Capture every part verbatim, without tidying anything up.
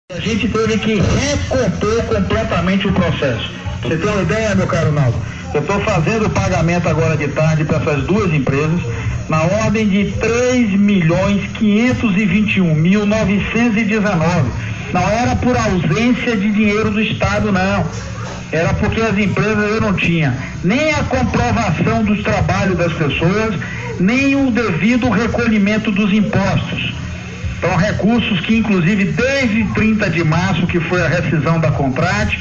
A gente teve que recompor completamente o processo. Você tem uma ideia, meu caro Naldo? Eu estou fazendo o pagamento agora de tarde para essas duas empresas na ordem de três milhões quinhentos e vinte e um mil novecentos e dezenove. Não era por ausência de dinheiro do Estado, não. Era porque as empresas eu não tinha nem a comprovação dos trabalhos das pessoas, nem o devido recolhimento dos impostos. Então, recursos que, inclusive, desde trinta de março, que foi a rescisão da Contrate,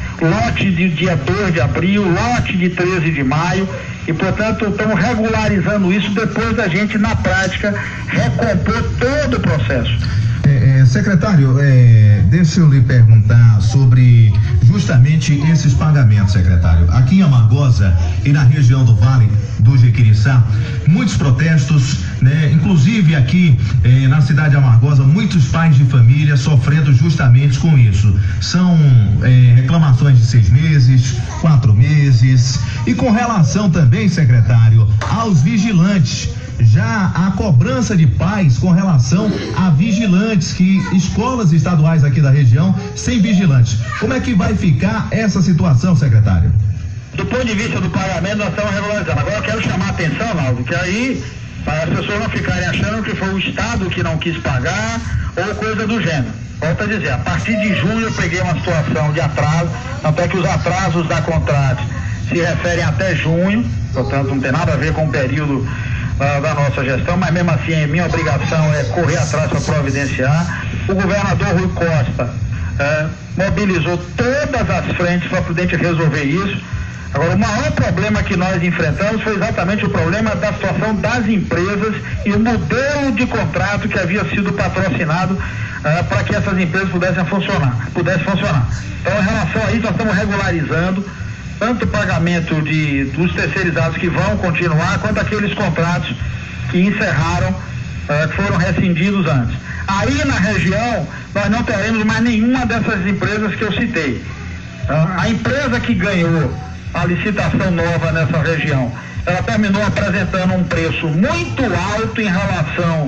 lote de dia dois de abril, lote de treze de maio, e, portanto, estamos regularizando isso depois da gente, na prática, recompor todo o processo. É, é, secretário, é, deixa eu lhe perguntar sobre justamente esses pagamentos, secretário. Aqui em Amargosa e na região do Vale do Jequiriçá, muitos protestos, né? Inclusive aqui eh, na cidade de Amargosa, muitos pais de família sofrendo justamente com isso. São eh, reclamações de seis meses, quatro meses. E com relação também, secretário, aos vigilantes, já a cobrança de pais com relação a vigilantes, que escolas estaduais aqui da região sem vigilantes. Como é que vai ficar essa situação, secretário? Do ponto de vista do pagamento, nós estamos regularizando. Agora eu quero chamar a atenção, Naldo, que aí, para as pessoas não ficarem achando que foi o Estado que não quis pagar ou coisa do gênero. Volto a dizer, a partir de junho eu peguei uma situação de atraso, até que os atrasos da Contrate se referem até junho, portanto não tem nada a ver com o período uh, da nossa gestão, mas mesmo assim minha obrigação é correr atrás para providenciar. O governador Rui Costa uh, mobilizou todas as frentes para poder resolver isso. Agora, o maior problema que nós enfrentamos foi exatamente o problema da situação das empresas e o modelo de contrato que havia sido patrocinado uh, para que essas empresas pudessem funcionar, pudessem funcionar. Então, em relação a isso, nós estamos regularizando tanto o pagamento de, dos terceirizados que vão continuar, quanto aqueles contratos que encerraram, uh, que foram rescindidos antes. Aí, na região, nós não teremos mais nenhuma dessas empresas que eu citei. Uh, a empresa que ganhou a licitação nova nessa região, ela terminou apresentando um preço muito alto em relação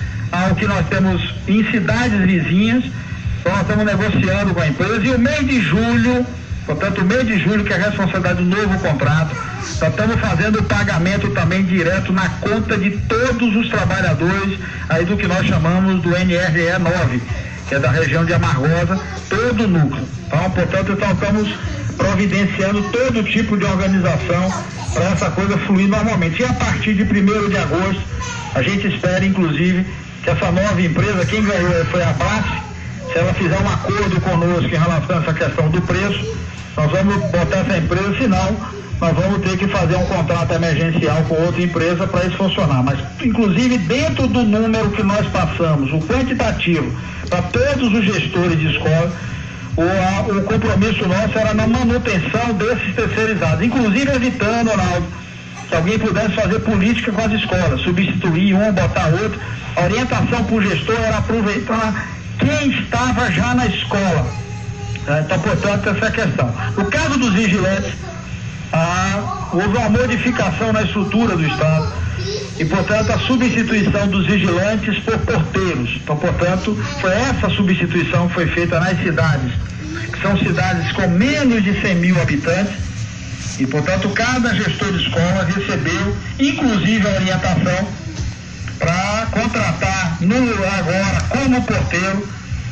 ao que nós temos em cidades vizinhas. Então nós estamos negociando com a empresa, e o mês de julho, portanto o mês de julho, que é a responsabilidade do novo contrato, nós estamos fazendo o pagamento também direto na conta de todos os trabalhadores aí do que nós chamamos do N R E nove, que é da região de Amargosa, todo o núcleo. Então, portanto, então, estamos providenciando todo tipo de organização para essa coisa fluir normalmente. E a partir de primeiro de agosto, a gente espera, inclusive, que essa nova empresa, quem ganhou foi a Brás, se ela fizer um acordo conosco em relação a essa questão do preço, nós vamos botar essa empresa, senão nós vamos ter que fazer um contrato emergencial com outra empresa para isso funcionar. Mas, inclusive, dentro do número que nós passamos, o quantitativo, para todos os gestores de escola, O, a, o compromisso nosso era na manutenção desses terceirizados, inclusive evitando, Ronaldo, que alguém pudesse fazer política com as escolas, substituir um, botar outro. A orientação para o gestor era aproveitar quem estava já na escola. Então, portanto, essa é a questão. No caso dos vigilantes, ah, houve uma modificação na estrutura do Estado e, portanto, a substituição dos vigilantes por porteiros. Então, portanto, foi essa substituição que foi feita nas cidades, que são cidades com menos de cem mil habitantes, e, portanto, cada gestor de escola recebeu, inclusive, a orientação para contratar no, agora como porteiro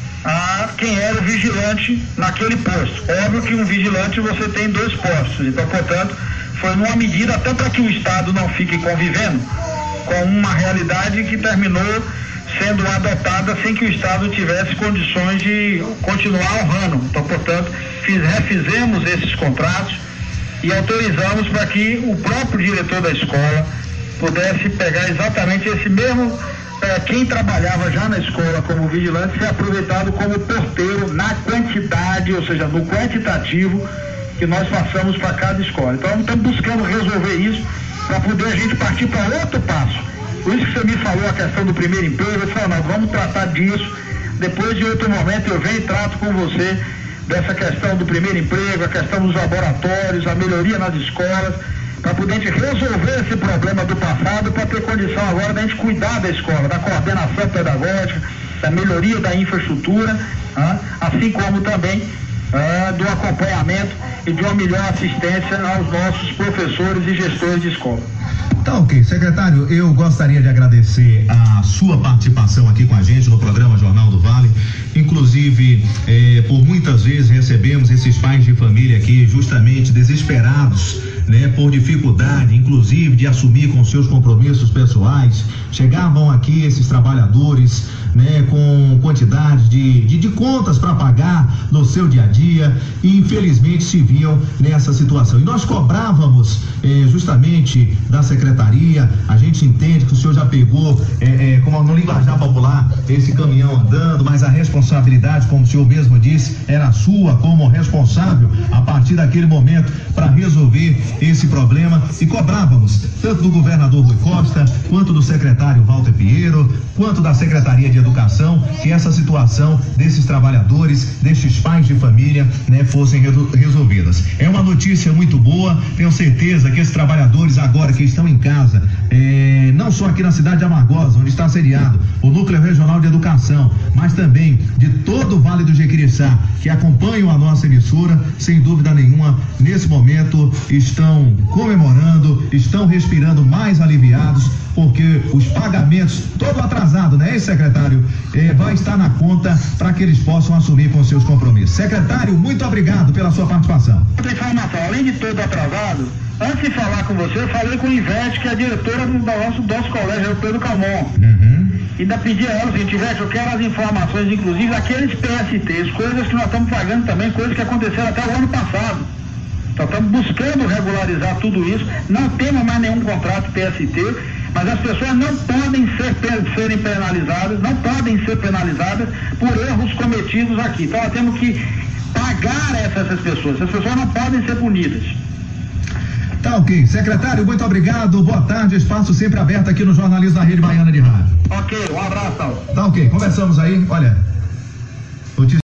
a quem era o vigilante naquele posto. Óbvio que um vigilante você tem dois postos, então, portanto, foi numa medida até para que o Estado não fique convivendo com uma realidade que terminou sendo adotada sem que o Estado tivesse condições de continuar honrando. Então, portanto, fiz, refizemos esses contratos e autorizamos para que o próprio diretor da escola pudesse pegar exatamente esse mesmo, eh, quem trabalhava já na escola como vigilante, ser aproveitado como porteiro na quantidade, ou seja, no quantitativo que nós passamos para cada escola. Então, estamos buscando resolver isso para poder a gente partir para outro passo. Por isso que você me falou a questão do primeiro emprego, eu falei, nós vamos tratar disso, depois de outro momento eu venho e trato com você dessa questão do primeiro emprego, a questão dos laboratórios, a melhoria nas escolas, para poder a gente resolver esse problema do passado, para ter condição agora da gente cuidar da escola, da coordenação pedagógica, da melhoria da infraestrutura, ah, assim como também ah, do acompanhamento e de uma melhor assistência aos nossos professores e gestores de escola. Tá ok, secretário, eu gostaria de agradecer a sua participação aqui com a gente no programa Jornal do Vale. Inclusive, eh, por muitas vezes recebemos esses pais de família aqui justamente desesperados, né, por dificuldade, inclusive, de assumir com seus compromissos pessoais. Chegavam aqui esses trabalhadores, né, com quantidade de, de, de contas para pagar no seu dia a dia e infelizmente se viam nessa situação. E nós cobrávamos eh, justamente da secretaria, a gente entende que o senhor já pegou, eh, eh, como no linguajar popular, esse caminhão andando, mas a responsabilidade, como o senhor mesmo disse, era sua como responsável a partir daquele momento para resolver esse problema, e cobrávamos tanto do governador Rui Costa, quanto do secretário Walter Pinheiro, quanto da Secretaria de Educação, que essa situação desses trabalhadores, destes pais de família, né, fossem resolvidas. É uma notícia muito boa, tenho certeza que esses trabalhadores agora que estão em casa, eh, não só aqui na cidade de Amargosa, onde está sediado o Núcleo Regional de Educação, mas também de todo o Vale do Jequiriçá, que acompanham a nossa emissora, sem dúvida nenhuma, nesse momento estão comemorando, estão respirando mais aliviados, porque os pagamentos, todo atrasado, né, secretário, eh, vai estar na conta para que eles possam assumir com seus compromissos. Secretário, muito obrigado pela sua participação. Outra informação, além de todo atrasado, antes de falar com você, eu falei com o Ivete, que é a diretora do nosso, do nosso colégio, Pedro Calmon. Uhum. E ainda pedi a ela o seguinte: Ivete, eu quero as informações, inclusive, daqueles P S Ts, coisas que nós estamos pagando também, coisas que aconteceram até o ano passado. Nós estamos buscando regularizar tudo isso, não temos mais nenhum contrato P S T, mas as pessoas não podem ser, serem penalizadas, não podem ser penalizadas por erros cometidos aqui. Então nós temos que pagar essas pessoas, essas pessoas não podem ser punidas. Tá ok. Secretário, muito obrigado, boa tarde, espaço sempre aberto aqui no Jornalismo da Rede Baiana de Rádio. Ok, um abraço. Tá ok, conversamos aí, olha...